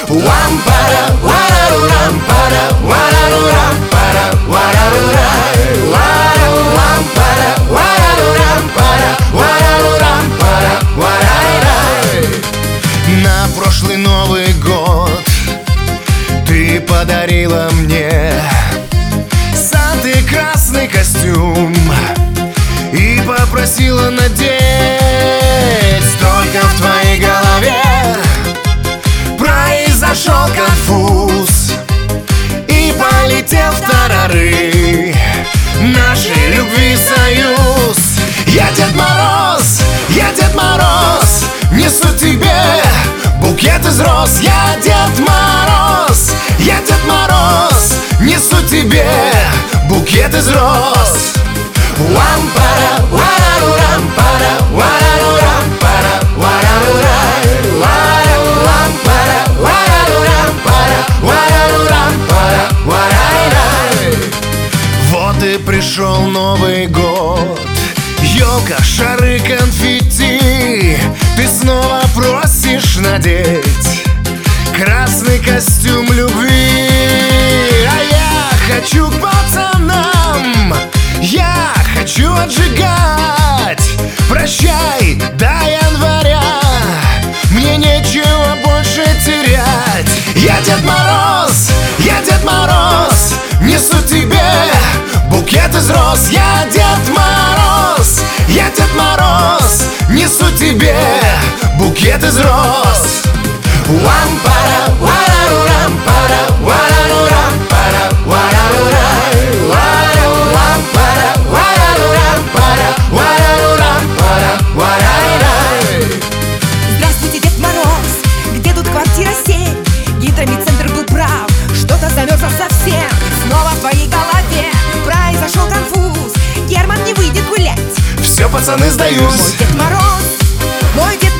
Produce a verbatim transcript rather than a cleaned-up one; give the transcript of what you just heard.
Лампара, варару-рампара, варару-рампара, варару-рай. Лампара, варару-рампара, варару-рампара, варай-рай. На прошлый Новый год ты подарила мне Санты красный костюм и попросила надеть. Только в твоей голове произошел конфуз, и полетел в тарары нашей любви союз. Я Дед Мороз, я Дед Мороз, несу тебе букет из роз. Я Дед Мороз, я Дед Мороз, несу тебе букет из роз. Лампара, варару-рампара, варару-рампара, варару-рай. Лампара, варару-рампара, варару-рампара, варай-рай. Вот и пришел Новый год, елка, шары, конфетти. Ты снова просишь надеть красный костюм любви. А я хочу к пацанам, я хочу отжигать. Прощай до января, мне нечего больше терять. Я Дед Мороз, я Дед Мороз, несу тебе букет из роз. Я Дед Мороз, я Дед Мороз, несу тебе букет из роз. Лампара, варару-рампара, варару-рампара, варару-рай. Лампара, варару-рампара, варару-рампара, варай-рай. Здравствуйте, Дед Мороз, где тут квартира семь? Гидромедцентр был прав, что-то замерзло совсем. Снова в твоей голове произошел конфуз, Герман не выйдет гулять. Все, пацаны, сдаюсь. Мой Дед Мороз, мой Дед